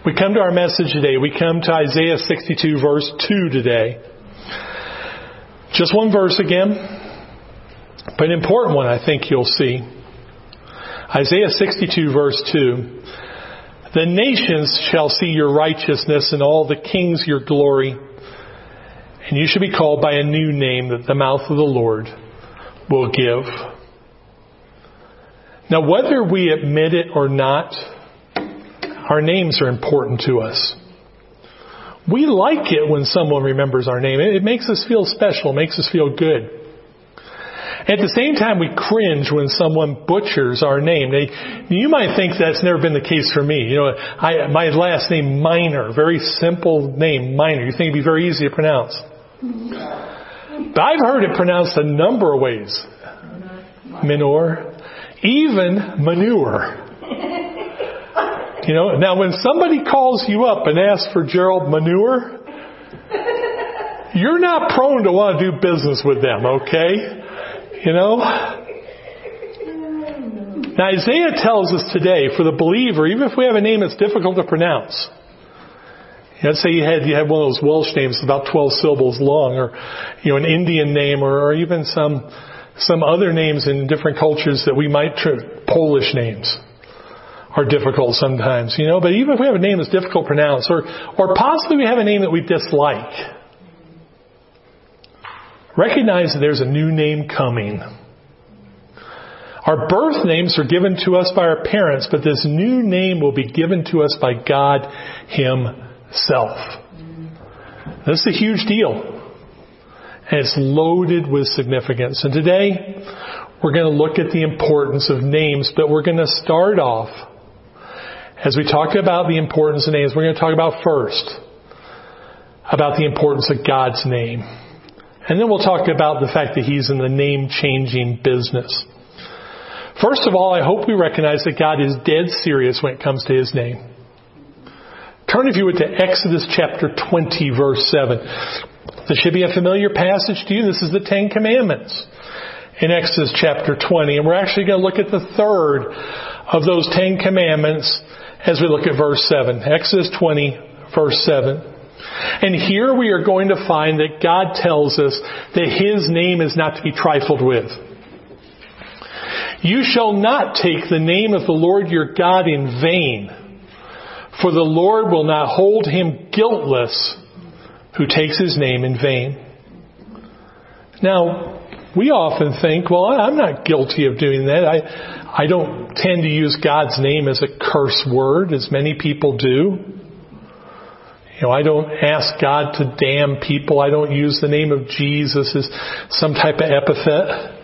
We come to our message today. We come to Isaiah 62 verse 2 today. Just one verse again, but an important one I think you'll see. Isaiah 62 verse 2. The nations shall see your righteousness and all the kings your glory. And you shall be called by a new name that the mouth of the Lord will give. Now, whether we admit it or not, our names are important to us. We like it when someone remembers our name. It makes us feel special. It makes us feel good. At the same time, we cringe when someone butchers our name. You might think that's never been the case for me. You know, my last name, Minor, very simple name, Minor. You think it'd be very easy to pronounce. But I've heard it pronounced a number of ways. Minor, even manure. You know, now when somebody calls you up and asks for Gerald Manure, you're not prone to want to do business with them, okay? You know? Now Isaiah tells us today, for the believer, even if we have a name that's difficult to pronounce, let's say you had one of those Welsh names about 12 syllables long, or an Indian name, or even some other names in different cultures that we might Polish names are difficult sometimes, but even if we have a name that's difficult to pronounce, or possibly we have a name that we dislike, recognize that there's a new name coming. Our birth names are given to us by our parents, but this new name will be given to us by God Himself. This is a huge deal. And it's loaded with significance. And today, we're going to look at the importance of names, but we're going to start off, as we talk about the importance of names, we're going to talk about first, about the importance of God's name. And then we'll talk about the fact that He's in the name-changing business. First of all, I hope we recognize that God is dead serious when it comes to His name. Turn, if you would, to Exodus chapter 20, verse 7. This should be a familiar passage to you. This is the Ten Commandments in Exodus chapter 20. And we're actually going to look at the third of those Ten Commandments as we look at verse 7. Exodus 20, verse 7. And here we are going to find that God tells us that His name is not to be trifled with. You shall not take the name of the Lord your God in vain, for the Lord will not hold him guiltless who takes His name in vain. Now, we often think, well, I'm not guilty of doing that. I don't tend to use God's name as a curse word, as many people do. I don't ask God to damn people. I don't use the name of Jesus as some type of epithet.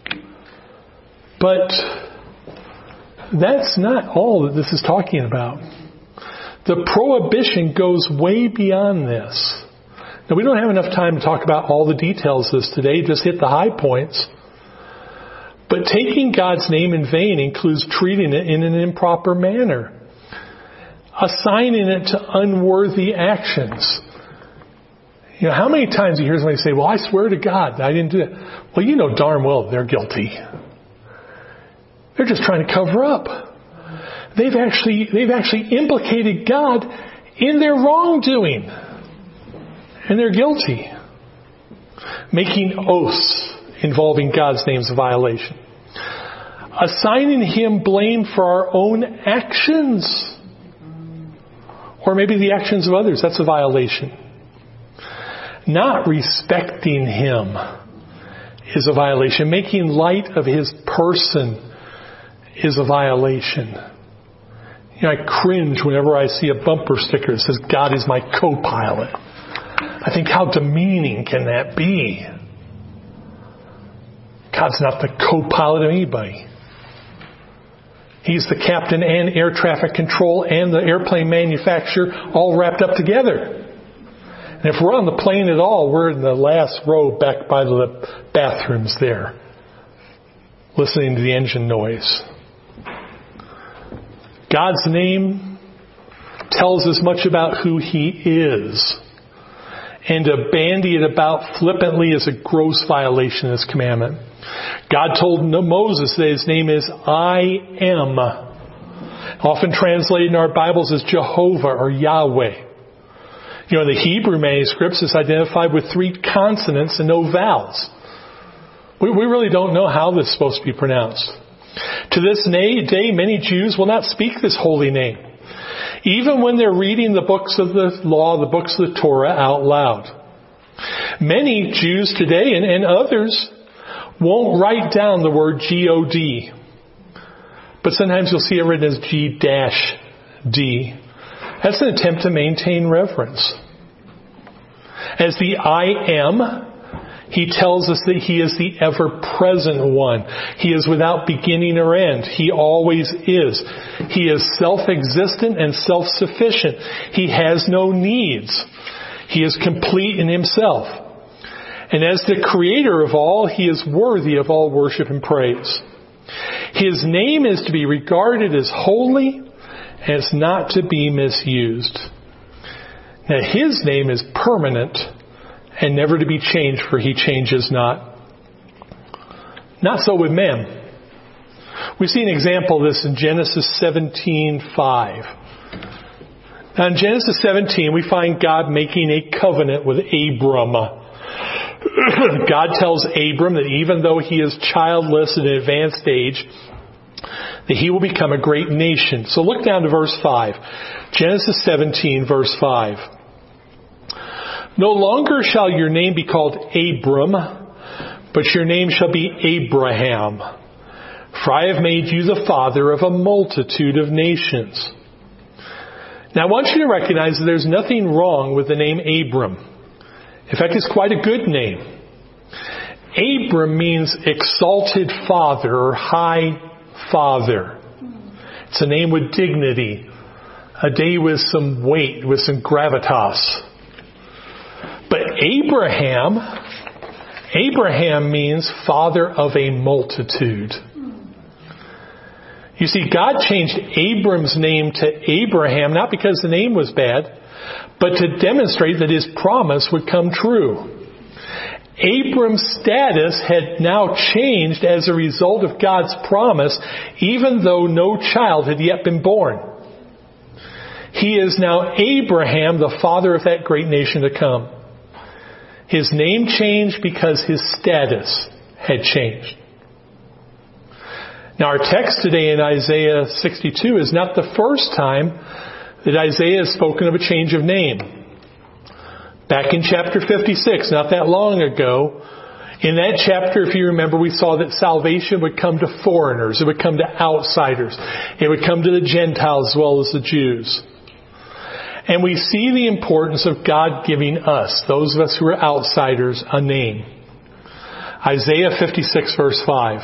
But that's not all that this is talking about. The prohibition goes way beyond this. Now, we don't have enough time to talk about all the details of this today. Just hit the high points. But taking God's name in vain includes treating it in an improper manner, assigning it to unworthy actions. How many times you hear somebody say, well, I swear to God, I didn't do that. Well, you know darn well they're guilty. They're just trying to cover up. They've actually implicated God in their wrongdoing. And they're guilty. Making oaths involving God's name is a violation. Assigning Him blame for our own actions, or maybe the actions of others, that's a violation. Not respecting Him is a violation. Making light of His person is a violation. I cringe whenever I see a bumper sticker that says, God is my co-pilot. I think, how demeaning can that be? God's not the co-pilot of anybody. He's the captain and air traffic control and the airplane manufacturer all wrapped up together. And if we're on the plane at all, we're in the last row back by the bathrooms there, listening to the engine noise. God's name tells us much about who He is. And to bandy it about flippantly is a gross violation of this commandment. God told Moses that His name is I Am. often translated in our Bibles as Jehovah or Yahweh. In the Hebrew manuscripts, it's identified with 3 consonants and no vowels. We really don't know how this is supposed to be pronounced. To this day, many Jews will not speak this holy name, even when they're reading the books of the law, the books of the Torah out loud. Many Jews today and others won't write down the word G-O-D, but sometimes you'll see it written as G-D. That's an attempt to maintain reverence. As the I Am, He tells us that He is the ever-present one. He is without beginning or end. He always is. He is self-existent and self-sufficient. He has no needs. He is complete in Himself. And as the Creator of all, He is worthy of all worship and praise. His name is to be regarded as holy and it's not to be misused. Now, His name is permanent and never to be changed, for He changes not. Not so with men. We see an example of this in Genesis 17:5. Now in Genesis 17, we find God making a covenant with Abram. God tells Abram that even though he is childless at an advanced age, that he will become a great nation. So look down to verse 5. Genesis 17, verse 5. No longer shall your name be called Abram, but your name shall be Abraham. For I have made you the father of a multitude of nations. Now I want you to recognize that there's nothing wrong with the name Abram. In fact, it's quite a good name. Abram means exalted father or high father. It's a name with dignity, a name with some weight, with some gravitas. But Abraham means father of a multitude. You see, God changed Abram's name to Abraham, not because the name was bad, but to demonstrate that His promise would come true. Abram's status had now changed as a result of God's promise, even though no child had yet been born. He is now Abraham, the father of that great nation to come. His name changed because his status had changed. Now our text today in Isaiah 62 is not the first time that Isaiah has spoken of a change of name. Back in chapter 56, not that long ago, in that chapter, if you remember, we saw that salvation would come to foreigners. It would come to outsiders. It would come to the Gentiles as well as the Jews. And we see the importance of God giving us, those of us who are outsiders, a name. Isaiah 56 verse 5.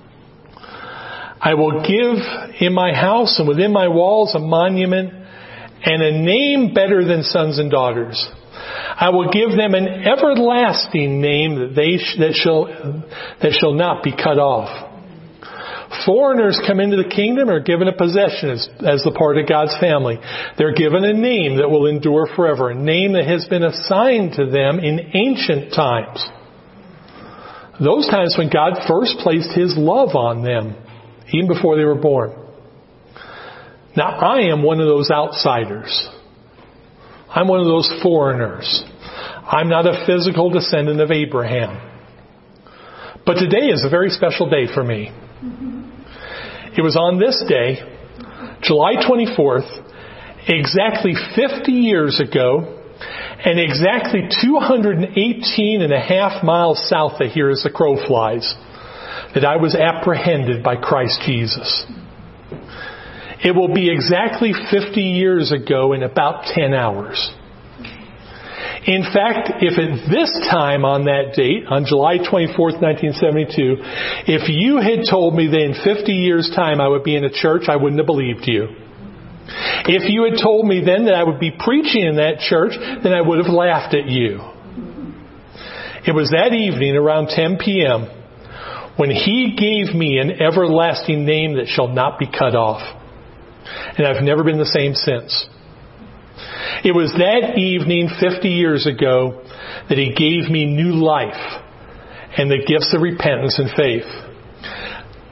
I will give in my house and within my walls a monument and a name better than sons and daughters. I will give them an everlasting name that shall not be cut off. Foreigners come into the kingdom are given a possession as the part of God's family. They're given a name that will endure forever, a name that has been assigned to them in ancient times. Those times when God first placed His love on them, even before they were born. Now, I am one of those outsiders. I'm one of those foreigners. I'm not a physical descendant of Abraham. But today is a very special day for me. It was on this day, July 24th, exactly 50 years ago, and exactly 218 and a half miles south of here as the crow flies, that I was apprehended by Christ Jesus. It will be exactly 50 years ago in about 10 hours. In fact, if at this time on that date, on July 24th, 1972, if you had told me that in 50 years' time I would be in a church, I wouldn't have believed you. If you had told me then that I would be preaching in that church, then I would have laughed at you. It was that evening around 10 p.m. when He gave me an everlasting name that shall not be cut off. And I've never been the same since. It was that evening 50 years ago that He gave me new life and the gifts of repentance and faith.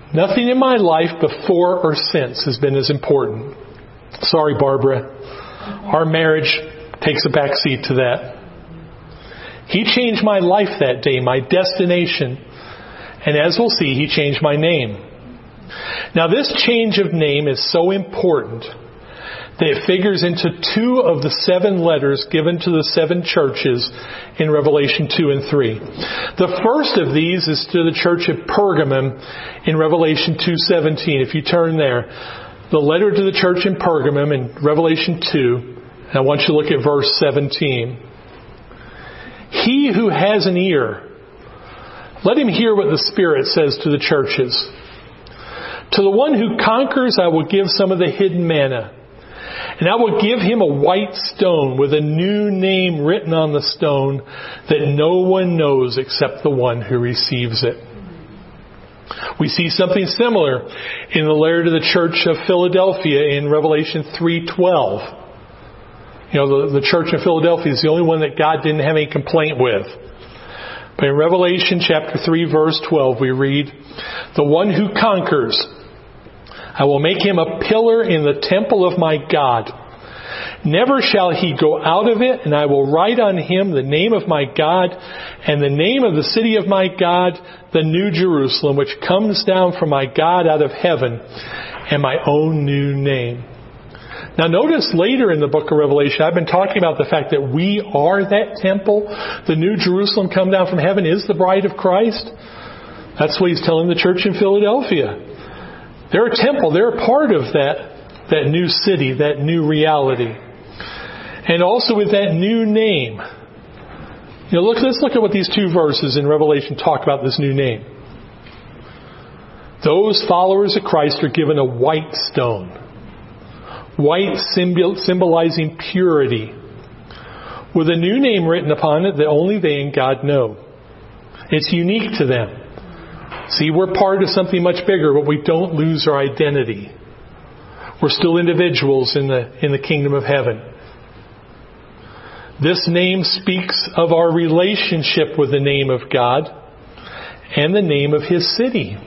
Nothing in my life before or since has been as important. Sorry, Barbara. Our marriage takes a back seat to that. He changed my life that day, my destination. And as we'll see, He changed my name. Now, this change of name is so important that it figures into 2 of the 7 letters given to the 7 churches in Revelation 2 and 3. The first of these is to the church at Pergamum in Revelation 2:17. If you turn there, the letter to the church in Pergamum in Revelation 2, and I want you to look at verse 17. He who has an ear, let him hear what the Spirit says to the churches. To the one who conquers, I will give some of the hidden manna. And I will give him a white stone with a new name written on the stone that no one knows except the one who receives it. We see something similar in the letter to the church of Philadelphia in Revelation 3:12. You know, the church of Philadelphia is the only one that God didn't have any complaint with. But in Revelation chapter 3 verse 12 we read, the one who conquers, I will make him a pillar in the temple of my God. Never shall he go out of it, and I will write on him the name of my God and the name of the city of my God, the New Jerusalem, which comes down from my God out of heaven, and my own new name. Now notice later in the book of Revelation, I've been talking about the fact that we are that temple. The New Jerusalem come down from heaven is the bride of Christ. That's what He's telling the church in Philadelphia. They're a temple. They're a part of that new city, that new reality. And also with that new name. You know, let's look at what these 2 verses in Revelation talk about this new name. Those followers of Christ are given a white stone. White symbolizing purity. With a new name written upon it that only they and God know. It's unique to them. See, we're part of something much bigger, but we don't lose our identity. We're still individuals in the kingdom of heaven. This name speaks of our relationship with the name of God and the name of His city.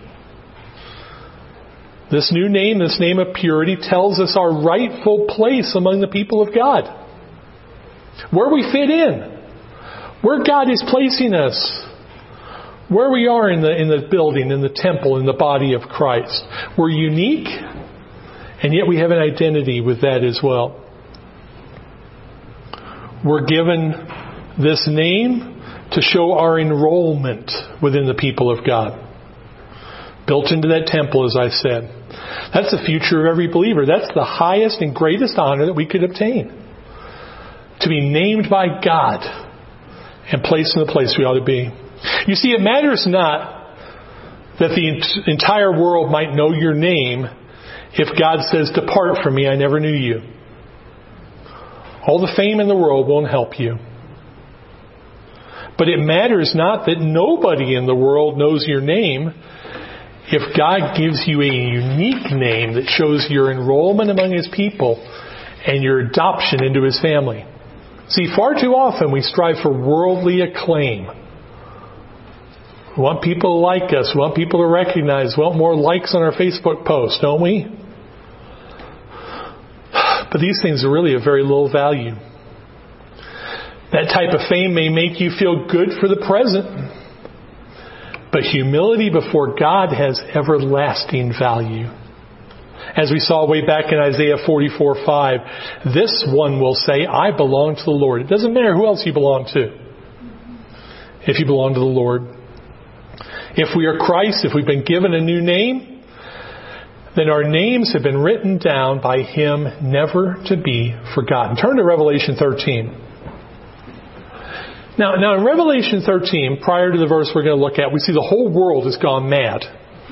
This new name, this name of purity, tells us our rightful place among the people of God. Where we fit in. Where God is placing us. Where we are in the building, in the temple, in the body of Christ. We're unique, and yet we have an identity with that as well. We're given this name to show our enrollment within the people of God. Built into that temple, as I said. That's the future of every believer. That's the highest and greatest honor that we could obtain. To be named by God and placed in the place we ought to be. You see, it matters not that the entire world might know your name if God says, depart from me, I never knew you. All the fame in the world won't help you. But it matters not that nobody in the world knows your name if God gives you a unique name that shows your enrollment among His people and your adoption into His family. See, far too often we strive for worldly acclaim. We want people to like us. We want people to recognize. We want more likes on our Facebook post, don't we? But these things are really of very little value. That type of fame may make you feel good for the present. But humility before God has everlasting value. As we saw way back in Isaiah 44:5, this one will say, I belong to the Lord. It doesn't matter who else you belong to. If you belong to the Lord. If we are Christ, if we've been given a new name, then our names have been written down by Him never to be forgotten. Turn to Revelation 13. Now in Revelation 13, prior to the verse we're going to look at, we see the whole world has gone mad.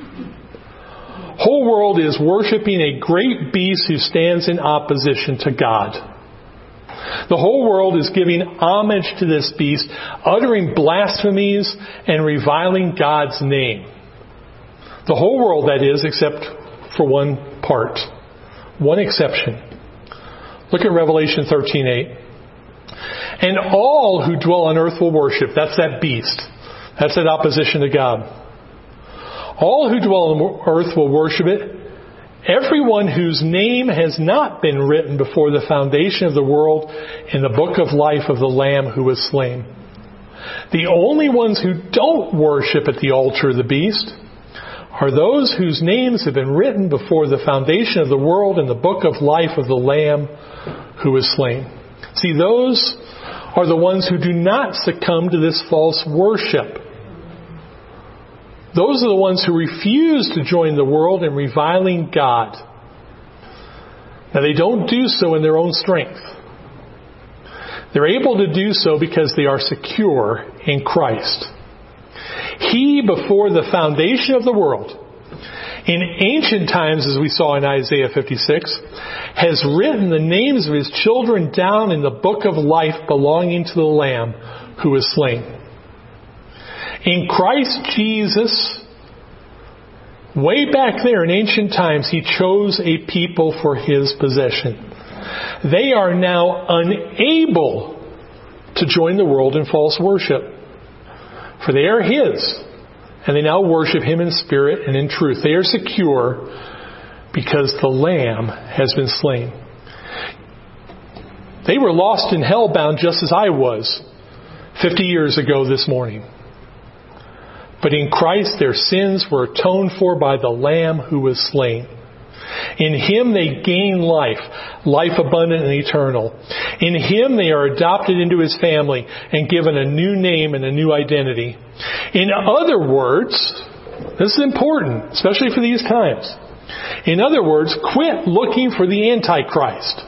Whole world is worshiping a great beast who stands in opposition to God. The whole world is giving homage to this beast, uttering blasphemies and reviling God's name. The whole world, that is, except for one part. One exception. Look at Revelation 13:8. And all who dwell on earth will worship. That's that beast. That's that opposition to God. All who dwell on the earth will worship it. Everyone whose name has not been written before the foundation of the world in the book of life of the Lamb who was slain. The only ones who don't worship at the altar of the beast are those whose names have been written before the foundation of the world in the book of life of the Lamb who was slain. See, those are the ones who do not succumb to this false worship. Those are the ones who refuse to join the world in reviling God. Now, they don't do so in their own strength. They're able to do so because they are secure in Christ. He, before the foundation of the world, in ancient times, as we saw in Isaiah 56, has written the names of His children down in the book of life belonging to the Lamb who was slain. In Christ Jesus, way back there in ancient times, He chose a people for His possession. They are now unable to join the world in false worship, for they are His, and they now worship Him in spirit and in truth. They are secure because the Lamb has been slain. They were lost and hell-bound just as I was 50 years ago this morning. But in Christ their sins were atoned for by the Lamb who was slain. In Him they gain life, life abundant and eternal. In Him they are adopted into His family and given a new name and a new identity. In other words, this is important, especially for these times. In other words, quit looking for the Antichrist.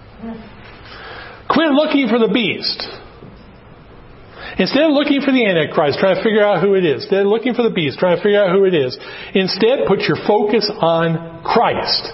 Quit looking for the beast. Instead of looking for the Antichrist, trying to figure out who it is. Instead of looking for the beast, trying to figure out who it is. Instead, put your focus on Christ.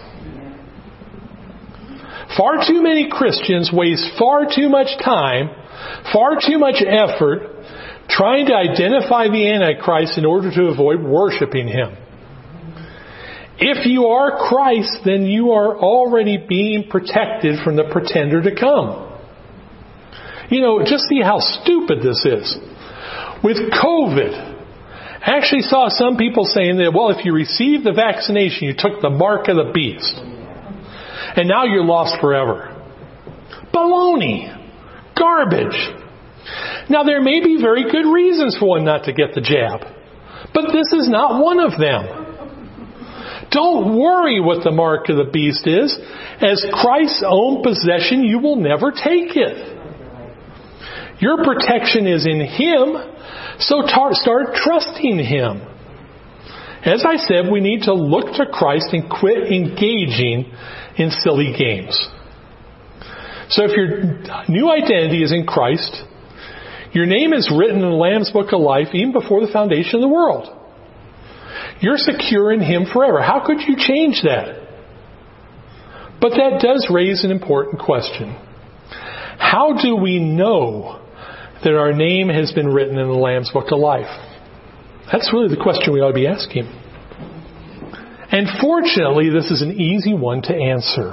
Far too many Christians waste far too much time, far too much effort, trying to identify the Antichrist in order to avoid worshiping him. If you are Christ, then you are already being protected from the pretender to come. You know, just see how stupid this is. With COVID, I actually saw some people saying that, well, if you received the vaccination, you took the mark of the beast. And now you're lost forever. Baloney. Garbage. Now, there may be very good reasons for one not to get the jab. But this is not one of them. Don't worry what the mark of the beast is. As Christ's own possession, you will never take it. Your protection is in Him, so start trusting Him. As I said, we need to look to Christ and quit engaging in silly games. So if your new identity is in Christ, your name is written in the Lamb's Book of Life even before the foundation of the world. You're secure in Him forever. How could you change that? But that does raise an important question. How do we know that our name has been written in the Lamb's Book of Life? That's really the question we ought to be asking. And fortunately, this is an easy one to answer.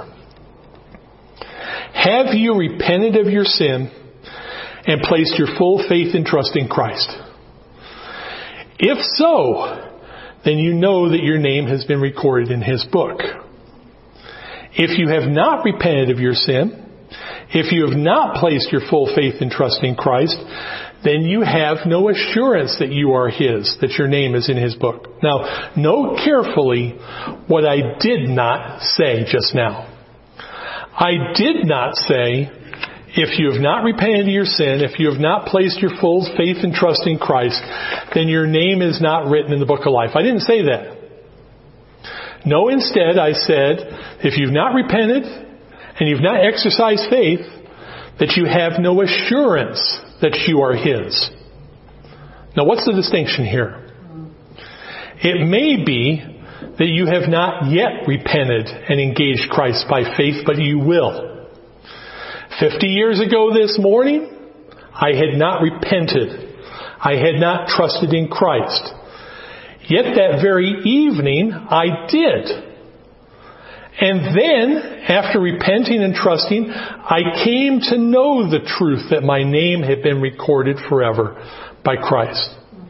Have you repented of your sin and placed your full faith and trust in Christ? If so, then you know that your name has been recorded in His book. If you have not repented of your sin, if you have not placed your full faith and trust in Christ, then you have no assurance that you are His, that your name is in His book. Now, note carefully what I did not say just now. I did not say, if you have not repented of your sin, if you have not placed your full faith and trust in Christ, then your name is not written in the book of life. I didn't say that. No, instead I said, if you've not repented and you've not exercised faith, that you have no assurance that you are His. Now, what's the distinction here? It may be that you have not yet repented and engaged Christ by faith, but you will. 50 years ago this morning, I had not repented. I had not trusted in Christ. Yet that very evening, I did. And then, after repenting and trusting, I came to know the truth that my name had been recorded forever by Christ.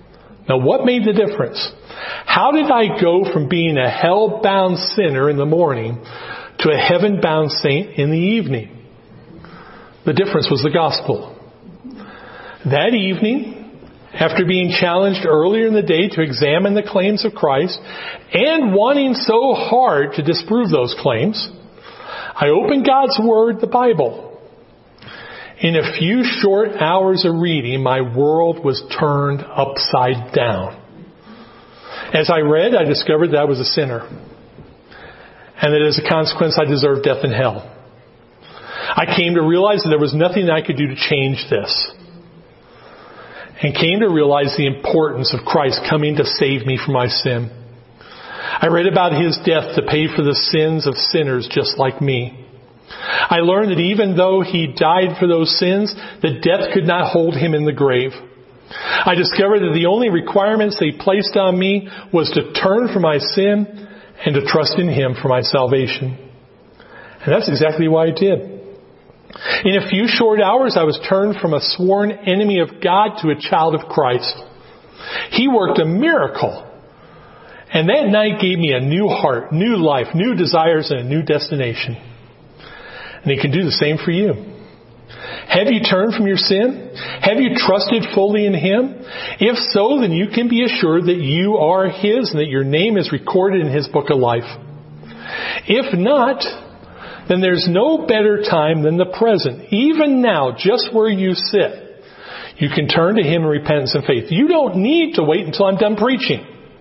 Now, what made the difference? How did I go from being a hell-bound sinner in the morning to a heaven-bound saint in the evening? The difference was the gospel. That evening, after being challenged earlier in the day to examine the claims of Christ and wanting so hard to disprove those claims, I opened God's Word, the Bible. In a few short hours of reading, my world was turned upside down. As I read, I discovered that I was a sinner, and that as a consequence, I deserved death and hell. I came to realize that there was nothing I could do to change this, and came to realize the importance of Christ coming to save me from my sin. I read about His death to pay for the sins of sinners just like me. I learned that even though He died for those sins, that death could not hold Him in the grave. I discovered that the only requirements they placed on me was to turn from my sin and to trust in Him for my salvation. And that's exactly what I did. In a few short hours, I was turned from a sworn enemy of God to a child of Christ. He worked a miracle. And that night gave me a new heart, new life, new desires, and a new destination. And He can do the same for you. Have you turned from your sin? Have you trusted fully in Him? If so, then you can be assured that you are His and that your name is recorded in His book of life. If not, then there's no better time than the present. Even now, just where you sit, you can turn to Him in repentance and faith. You don't need to wait until I'm done preaching.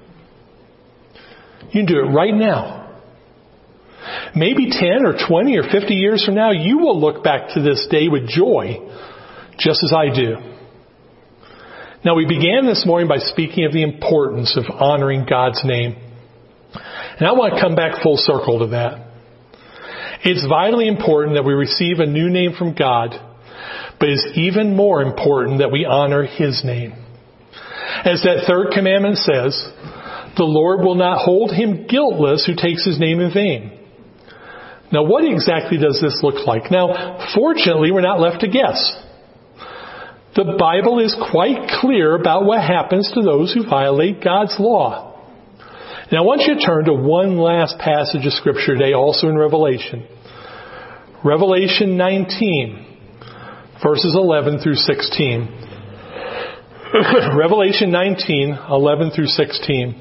You can do it right now. Maybe 10 or 20 or 50 years from now, you will look back to this day with joy, just as I do. Now, we began this morning by speaking of the importance of honoring God's name. And I want to come back full circle to that. It's vitally important that we receive a new name from God, but it's even more important that we honor His name. As that third commandment says, the Lord will not hold him guiltless who takes His name in vain. Now, what exactly does this look like? Now, fortunately, we're not left to guess. The Bible is quite clear about what happens to those who violate God's law. Now, I want you to turn to one last passage of Scripture today, also in Revelation. Revelation 19, verses 11 through 16. Revelation 19, 11 through 16.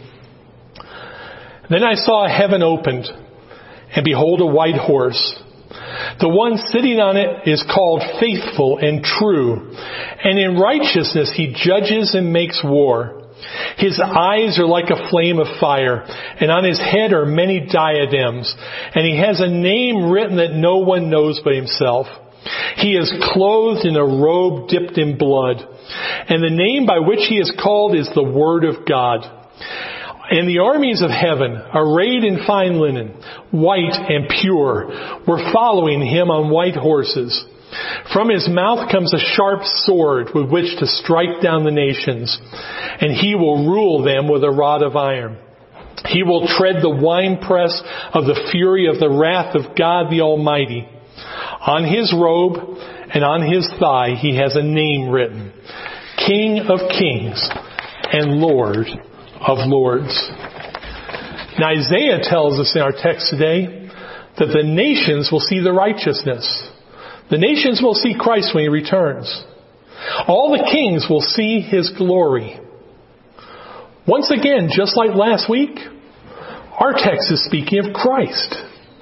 Then I saw heaven opened, and behold, a white horse. The one sitting on it is called Faithful and True, and in righteousness He judges and makes war. His eyes are like a flame of fire, and on His head are many diadems, and He has a name written that no one knows but Himself. He is clothed in a robe dipped in blood, and the name by which He is called is the Word of God. And the armies of heaven, arrayed in fine linen, white and pure, were following Him on white horses. From His mouth comes a sharp sword with which to strike down the nations, and He will rule them with a rod of iron. He will tread the winepress of the fury of the wrath of God the Almighty. On His robe and on His thigh He has a name written, King of Kings and Lord of Lords. Now, Isaiah tells us in our text today that the nations will see the righteousness. The nations will see Christ when He returns. All the kings will see His glory. Once again, just like last week, our text is speaking of Christ.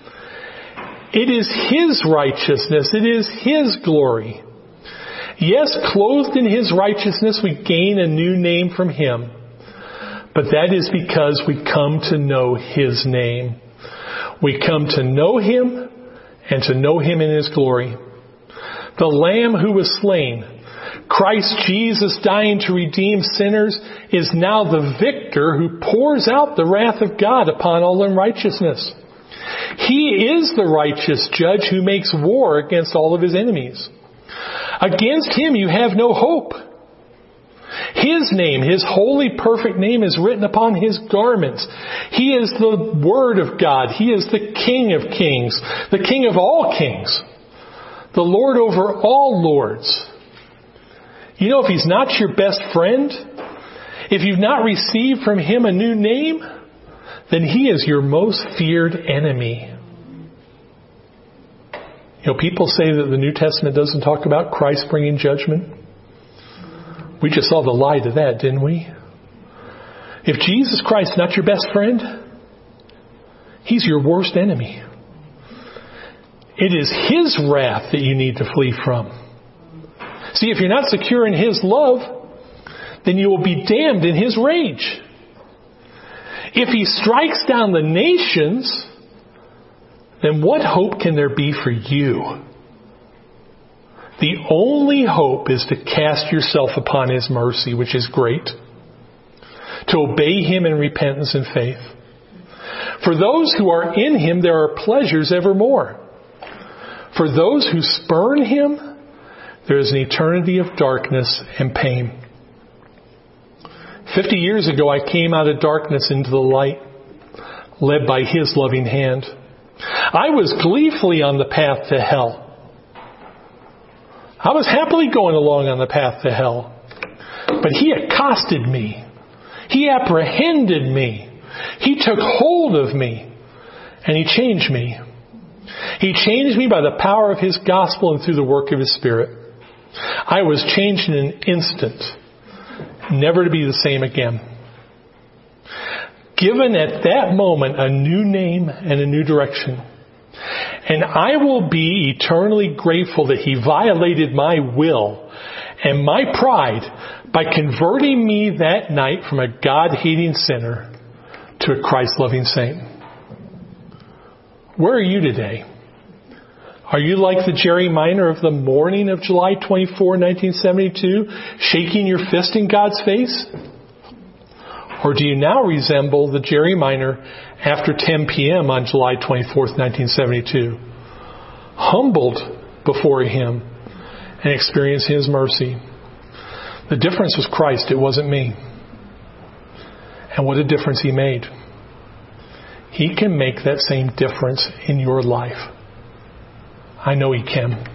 It is His righteousness. It is His glory. Yes, clothed in His righteousness, we gain a new name from Him. But that is because we come to know His name. We come to know Him and to know Him in His glory. The Lamb who was slain, Christ Jesus dying to redeem sinners, is now the victor who pours out the wrath of God upon all unrighteousness. He is the righteous judge who makes war against all of His enemies. Against Him you have no hope. His name, His holy, perfect name, is written upon His garments. He is the Word of God. He is the King of kings, the King of all kings, the Lord over all lords. You know, if He's not your best friend, If you've not received from Him a new name, then He is your most feared enemy. People say that the New Testament doesn't talk about Christ bringing judgment. We just saw the lie to that, didn't we? If Jesus Christ is not your best friend, He's your worst enemy. It is His wrath that you need to flee from. See, if you're not secure in His love, then you will be damned in His rage. If He strikes down the nations, then what hope can there be for you? The only hope is to cast yourself upon His mercy, which is great. To obey Him in repentance and faith. For those who are in Him, there are pleasures evermore. For those who spurn Him, there is an eternity of darkness and pain. 50 years ago, I came out of darkness into the light, led by His loving hand. I was gleefully on the path to hell. I was happily going along on the path to hell. But He accosted me. He apprehended me. He took hold of me. And He changed me. He changed me by the power of His gospel and through the work of His Spirit. I was changed in an instant, never to be the same again. Given at that moment a new name and a new direction. And I will be eternally grateful that He violated my will and my pride by converting me that night from a God-hating sinner to a Christ-loving saint. Where are you today? Are you like the Jerry Minor of the morning of July 24, 1972, shaking your fist in God's face? Or do you now resemble the Jerry Minor after 10 p.m. on July 24, 1972, humbled before Him and experiencing His mercy? The difference was Christ. It wasn't me. And what a difference He made. He can make that same difference in your life. I know He can.